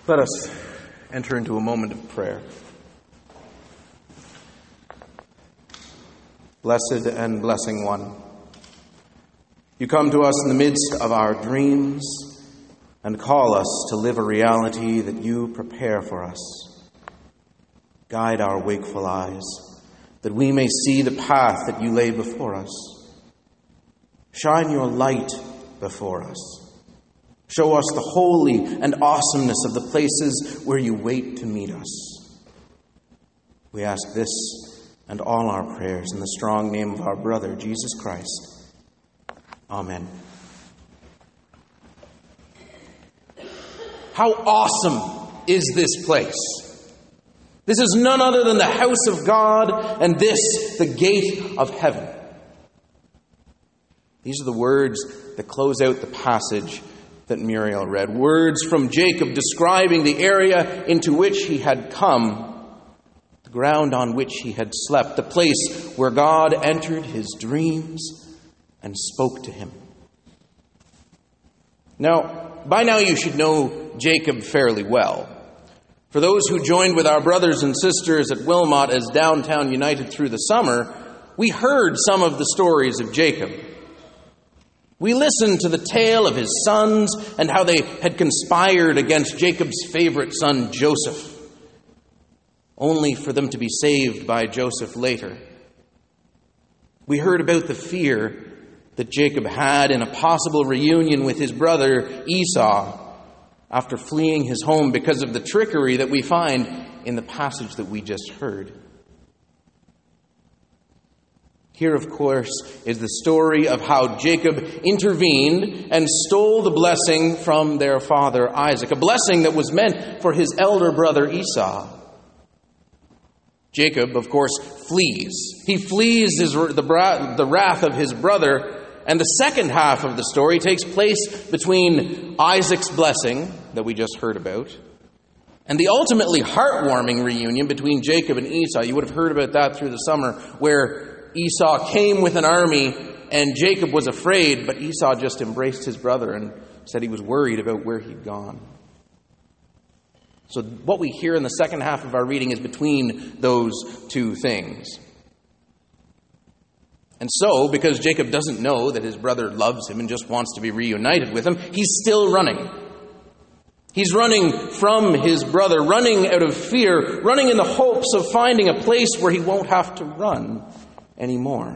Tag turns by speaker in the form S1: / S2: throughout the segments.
S1: Let us enter into a moment of prayer. Blessed and blessing one, you come to us in the midst of our dreams and call us to live a reality that you prepare for us. Guide our wakeful eyes, that we may see the path that you lay before us. Shine your light before us. Show us the holy and awesomeness of the places where you wait to meet us. We ask this and all our prayers in the strong name of our brother, Jesus Christ. Amen. How awesome is this place? This is none other than the house of God, and this the gate of heaven. These are the words that close out the passage that Muriel read. Words from Jacob describing the area into which he had come, the ground on which he had slept, the place where God entered his dreams and spoke to him. Now, by now you should know Jacob fairly well. For those who joined with our brothers and sisters at Wilmot as Downtown United through the summer, we heard some of the stories of Jacob. We listened to the tale of his sons and how they had conspired against Jacob's favorite son, Joseph, only for them to be saved by Joseph later. We heard about the fear that Jacob had in a possible reunion with his brother Esau after fleeing his home because of the trickery that we find in the passage that we just heard. Here, of course, is the story of how Jacob intervened and stole the blessing from their father Isaac, a blessing that was meant for his elder brother Esau. Jacob, of course, flees. He flees the wrath of his brother, and the second half of the story takes place between Isaac's blessing, that we just heard about, and the ultimately heartwarming reunion between Jacob and Esau. You would have heard about that through the summer, where Esau came with an army and Jacob was afraid, but Esau just embraced his brother and said he was worried about where he'd gone. So what we hear in the second half of our reading is between those two things. And so, because Jacob doesn't know that his brother loves him and just wants to be reunited with him, he's still running. He's running from his brother, running out of fear, running in the hopes of finding a place where he won't have to run anymore.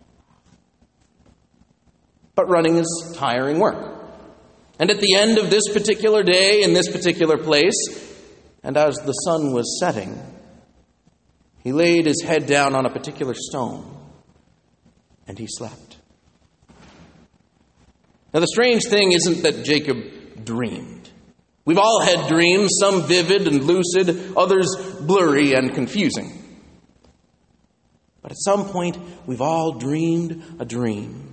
S1: But running is tiring work. And at the end of this particular day, in this particular place, and as the sun was setting, he laid his head down on a particular stone, and he slept. Now, the strange thing isn't that Jacob dreamed. We've all had dreams, some vivid and lucid, others blurry and confusing. But at some point, we've all dreamed a dream.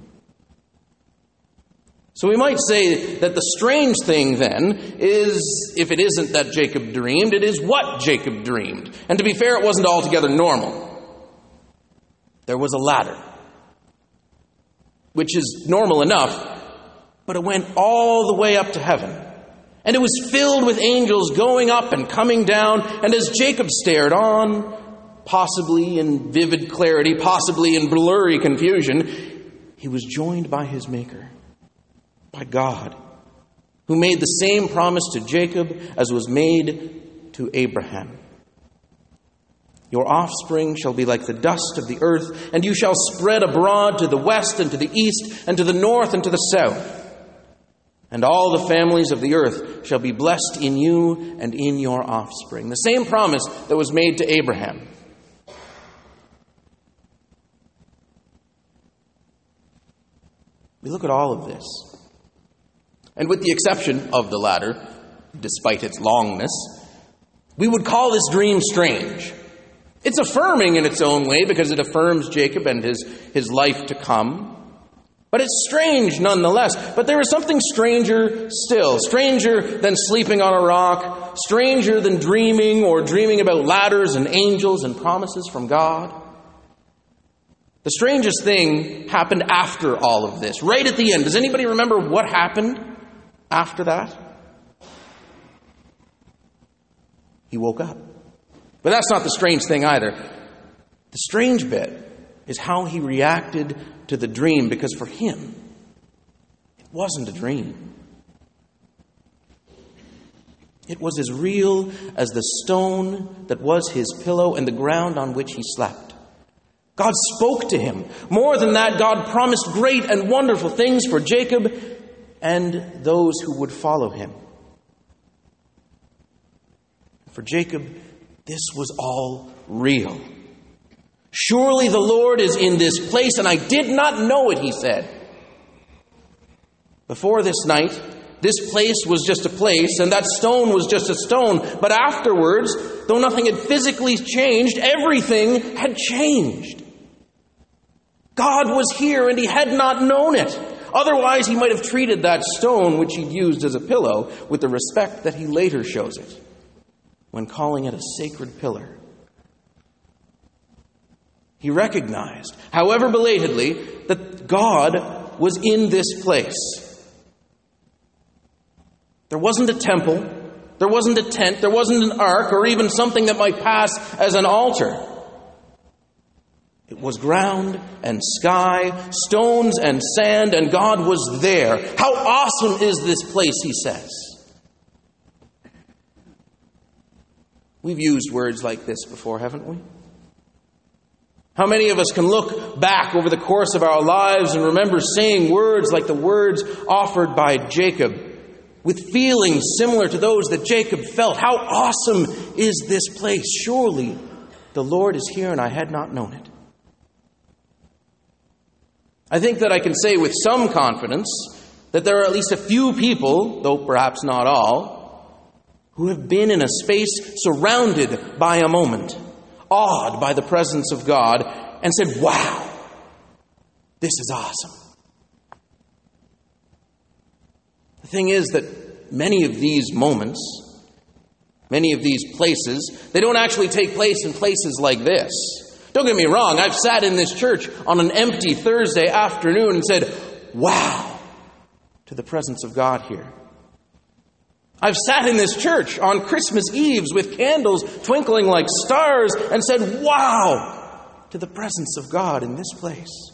S1: So we might say that the strange thing then is, if it isn't that Jacob dreamed, it is what Jacob dreamed. And to be fair, it wasn't altogether normal. There was a ladder, which is normal enough, but it went all the way up to heaven. And it was filled with angels going up and coming down. And as Jacob stared on, possibly in vivid clarity, possibly in blurry confusion, he was joined by his Maker, by God, who made the same promise to Jacob as was made to Abraham. Your offspring shall be like the dust of the earth, and you shall spread abroad to the west and to the east and to the north and to the south. And all the families of the earth shall be blessed in you and in your offspring. The same promise that was made to Abraham. We look at all of this, and with the exception of the ladder, despite its longness, we would call this dream strange. It's affirming in its own way because it affirms Jacob and his life to come. But it's strange nonetheless. But there is something stranger still. Stranger than sleeping on a rock. Stranger than dreaming or dreaming about ladders and angels and promises from God. The strangest thing happened after all of this, right at the end. Does anybody remember what happened after that? he woke up. But that's not the strange thing either. The strange bit is how he reacted to the dream, because for him, it wasn't a dream. It was as real as the stone that was his pillow and the ground on which he slept. God spoke to him. More than that, God promised great and wonderful things for Jacob and those who would follow him. For Jacob, this was all real. Surely the Lord is in this place, and I did not know it, he said. Before this night, this place was just a place, and that stone was just a stone. But afterwards, though nothing had physically changed, everything had changed. God was here, and he had not known it. Otherwise, he might have treated that stone, which he'd used as a pillow, with the respect that he later shows it, when calling it a sacred pillar. He recognized, however belatedly, that God was in this place. There wasn't a temple, there wasn't a tent, there wasn't an ark, or even something that might pass as an altar. It was ground and sky, stones and sand, and God was there. How awesome is this place, he says. We've used words like this before, haven't we? How many of us can look back over the course of our lives and remember saying words like the words offered by Jacob, with feelings similar to those that Jacob felt? How awesome is this place? Surely the Lord is here, and I had not known it. I think that I can say with some confidence that there are at least a few people, though perhaps not all, who have been in a space surrounded by a moment, awed by the presence of God, and said, wow, this is awesome. The thing is that many of these moments, many of these places, they don't actually take place in places like this. Don't get me wrong, I've sat in this church on an empty Thursday afternoon and said, wow, to the presence of God here. I've sat in this church on Christmas Eves with candles twinkling like stars and said, wow, to the presence of God in this place.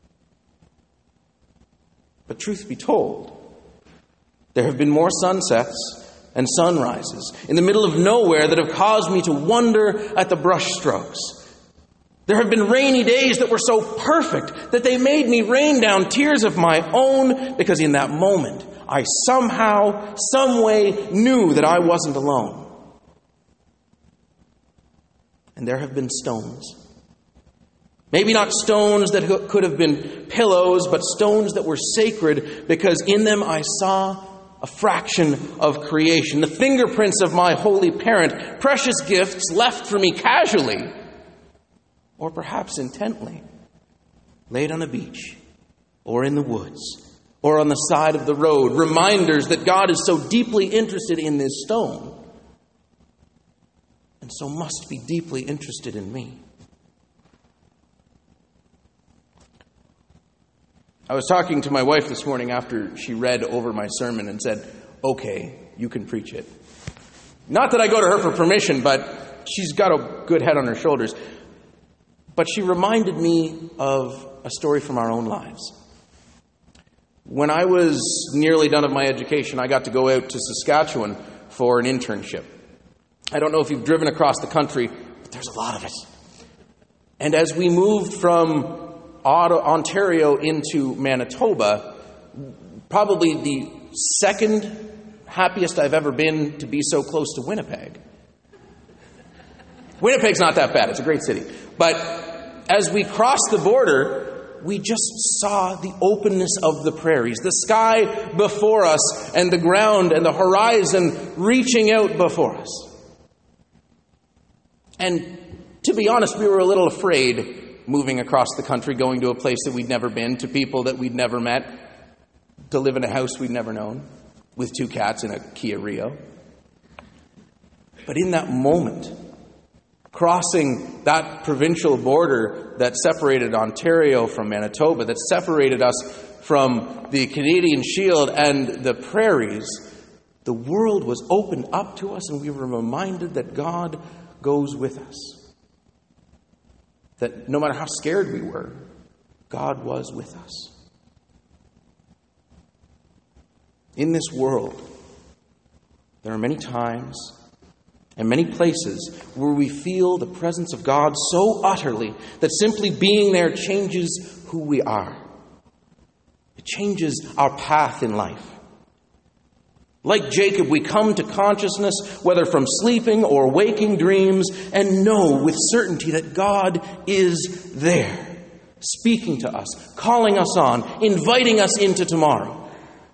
S1: But truth be told, there have been more sunsets and sunrises in the middle of nowhere that have caused me to wonder at the brushstrokes. There have been rainy days that were so perfect that they made me rain down tears of my own, because in that moment, I somehow, some way knew that I wasn't alone. And there have been stones. Maybe not stones that could have been pillows, but stones that were sacred, because in them I saw a fraction of creation, the fingerprints of my holy parent, precious gifts left for me casually, or perhaps intently, laid on a beach, or in the woods, or on the side of the road, reminders that God is so deeply interested in this stone, and so must be deeply interested in me. I was talking to my wife this morning after she read over my sermon and said, okay, you can preach it. Not that I go to her for permission, but she's got a good head on her shoulders. But she reminded me of a story from our own lives. When I was nearly done with my education, I got to go out to Saskatchewan for an internship. I don't know if you've driven across the country, but there's a lot of it. And as we moved from Ontario into Manitoba, probably the second happiest I've ever been to be so close to Winnipeg. Winnipeg's not that bad. It's a great city. But as we crossed the border, we just saw the openness of the prairies, the sky before us, and the ground and the horizon reaching out before us. And to be honest, we were a little afraid moving across the country, going to a place that we'd never been, to people that we'd never met, to live in a house we'd never known, with 2 cats in a Kia Rio. But in that moment, crossing that provincial border that separated Ontario from Manitoba, that separated us from the Canadian Shield and the prairies, the world was opened up to us and we were reminded that God goes with us. That no matter how scared we were, God was with us. In this world, there are many times and many places where we feel the presence of God so utterly that simply being there changes who we are. It changes our path in life. Like Jacob, we come to consciousness, whether from sleeping or waking dreams, and know with certainty that God is there, speaking to us, calling us on, inviting us into tomorrow.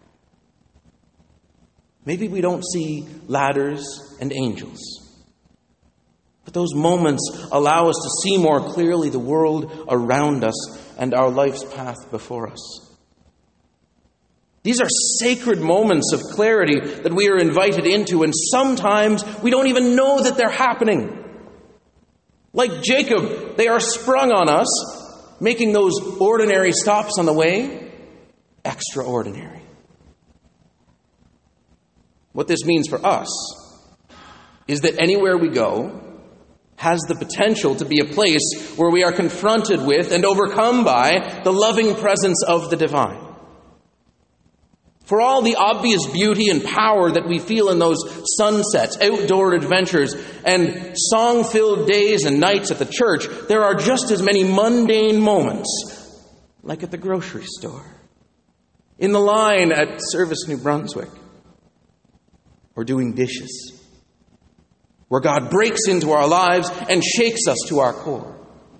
S1: Maybe we don't see ladders and angels, but those moments allow us to see more clearly the world around us and our life's path before us. These are sacred moments of clarity that we are invited into, and sometimes we don't even know that they're happening. Like Jacob, they are sprung on us, making those ordinary stops on the way extraordinary. What this means for us is that anywhere we go has the potential to be a place where we are confronted with and overcome by the loving presence of the divine. For all the obvious beauty and power that we feel in those sunsets, outdoor adventures, and song-filled days and nights at the church, there are just as many mundane moments, like at the grocery store, in the line at Service New Brunswick, or doing dishes, where God breaks into our lives and shakes us to our core.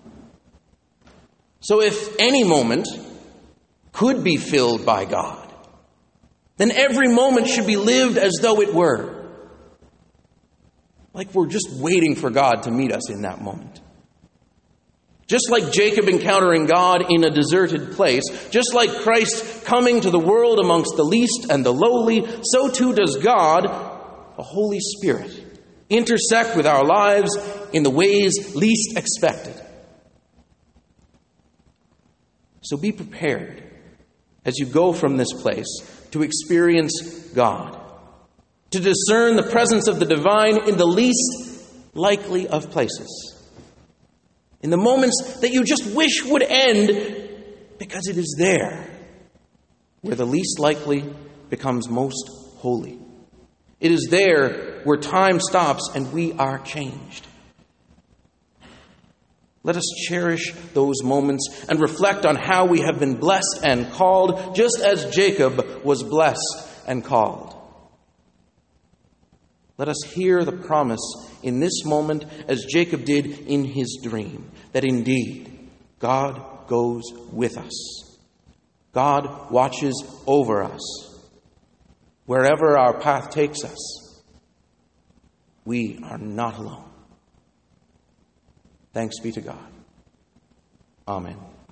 S1: So if any moment could be filled by God, then every moment should be lived as though it were. Like we're just waiting for God to meet us in that moment. Just like Jacob encountering God in a deserted place, just like Christ coming to the world amongst the least and the lowly, so too does God, the Holy Spirit, intersect with our lives in the ways least expected. So be prepared as you go from this place to experience God, to discern the presence of the divine in the least likely of places, in the moments that you just wish would end, because it is there where the least likely becomes most holy. It is there where time stops and we are changed. Let us cherish those moments and reflect on how we have been blessed and called, just as Jacob was blessed and called. Let us hear the promise in this moment, as Jacob did in his dream, that indeed God goes with us. God watches over us. Wherever our path takes us, we are not alone. Thanks be to God. Amen.